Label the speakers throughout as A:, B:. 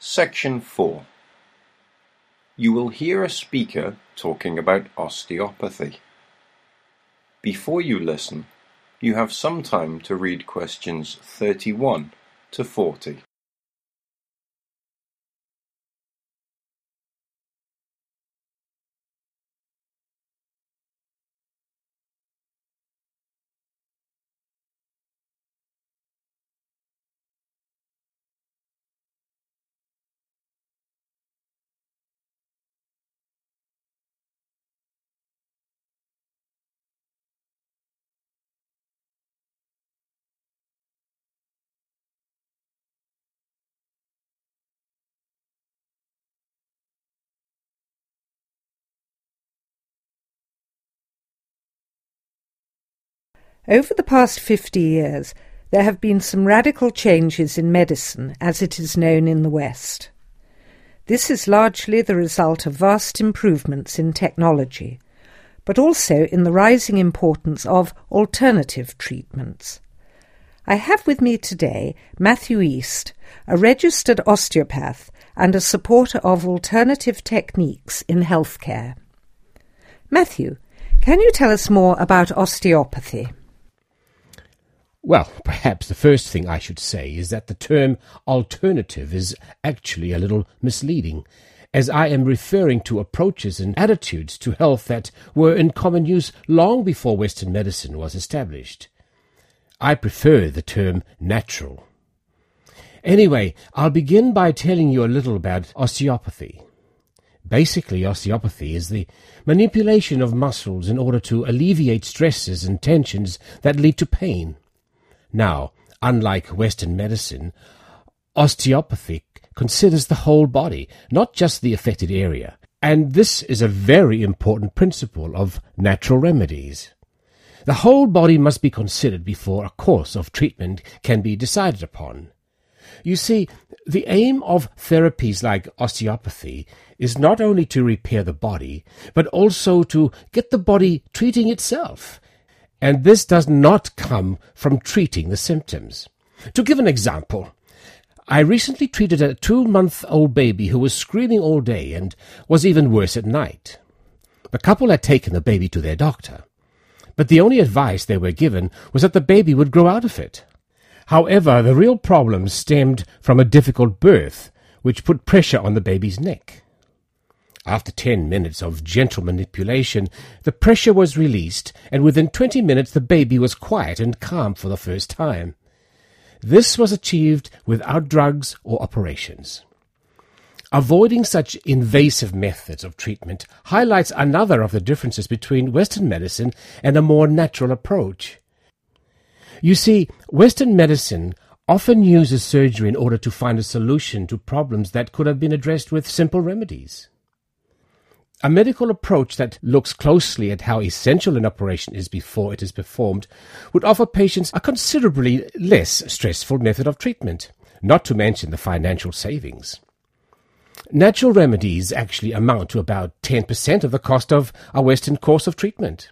A: Section 4. You will hear a speaker talking about osteopathy. Before you listen, you have some time to read questions 31 to 40.
B: Over the past 50 years, there have been some radical changes in medicine as it is known in the West. This is largely the result of vast improvements in technology, but also in the rising importance of alternative treatments. I have with me today Matthew East, a registered osteopath and a supporter of alternative techniques in healthcare. Matthew, can you tell us more about osteopathy?
C: Well, perhaps the first thing I should say is that the term alternative is actually a little misleading, as I am referring to approaches and attitudes to health that were in common use long before Western medicine was established. I prefer the term natural. Anyway, I'll begin by telling you a little about osteopathy. Basically, osteopathy is the manipulation of muscles in order to alleviate stresses and tensions that lead to pain. Now, unlike Western medicine, osteopathy considers the whole body, not just the affected area, and this is a very important principle of natural remedies. The whole body must be considered before a course of treatment can be decided upon. You see, the aim of therapies like osteopathy is not only to repair the body, but also to get the body treating itself. And this does not come from treating the symptoms. To give an example, I recently treated a 2-month-old baby who was screaming all day and was even worse at night. The couple had taken the baby to their doctor, but the only advice they were given was that the baby would grow out of it. However, the real problem stemmed from a difficult birth, which put pressure on the baby's neck. After 10 minutes of gentle manipulation, the pressure was released, and within 20 minutes the baby was quiet and calm for the first time. This was achieved without drugs or operations. Avoiding such invasive methods of treatment highlights another of the differences between Western medicine and a more natural approach. You see, Western medicine often uses surgery in order to find a solution to problems that could have been addressed with simple remedies. A medical approach that looks closely at how essential an operation is before it is performed would offer patients a considerably less stressful method of treatment, not to mention the financial savings. Natural remedies actually amount to about 10% of the cost of a Western course of treatment.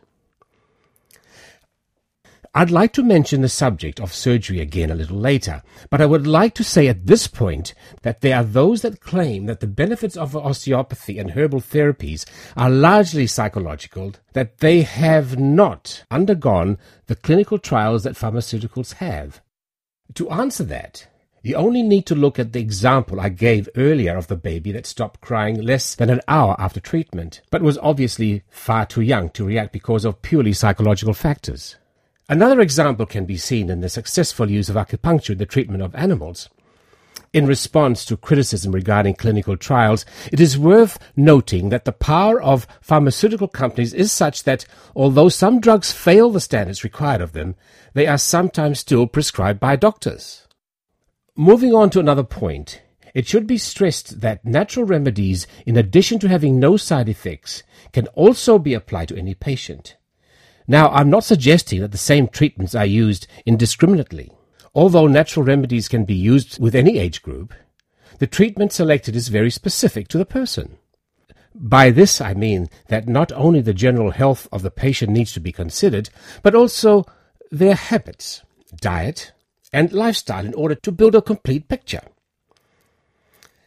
C: I'd like to mention the subject of surgery again a little later, but I would like to say at this point that there are those that claim that the benefits of osteopathy and herbal therapies are largely psychological, that they have not undergone the clinical trials that pharmaceuticals have. To answer that, you only need to look at the example I gave earlier of the baby that stopped crying less than an hour after treatment, but was obviously far too young to react because of purely psychological factors. Another example can be seen in the successful use of acupuncture in the treatment of animals. In response to criticism regarding clinical trials, it is worth noting that the power of pharmaceutical companies is such that, although some drugs fail the standards required of them, they are sometimes still prescribed by doctors. Moving on to another point, it should be stressed that natural remedies, in addition to having no side effects, can also be applied to any patient. Now, I'm not suggesting that the same treatments are used indiscriminately. Although natural remedies can be used with any age group, the treatment selected is very specific to the person. By this I mean that not only the general health of the patient needs to be considered, but also their habits, diet, and lifestyle in order to build a complete picture.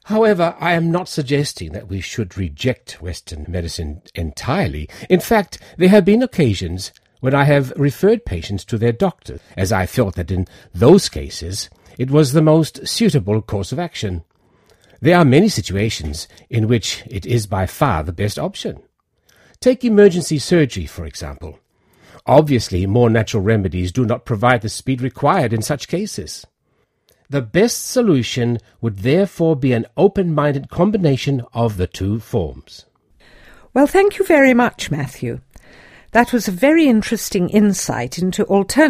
C: However, I am not suggesting that we should reject Western medicine entirely. In fact, there have been occasions when I have referred patients to their doctor, as I felt that in those cases it was the most suitable course of action. There are many situations in which it is by far the best option. Take emergency surgery, for example. Obviously, more natural remedies do not provide the speed required in such cases. The best solution would therefore be an open-minded combination of the two forms.
B: Well, thank you very much, Matthew. That was a very interesting insight into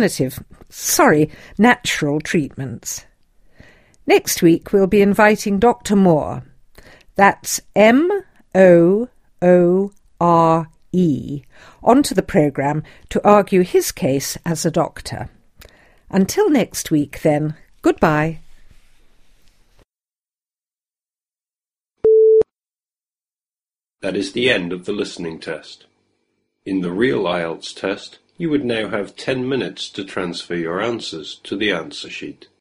B: natural treatments. Next week we'll be inviting Dr. Moore. That's Moore, onto the programme to argue his case as a doctor. Until next week, then, goodbye.
A: That is the end of the listening test. In the real IELTS test, you would now have 10 minutes to transfer your answers to the answer sheet.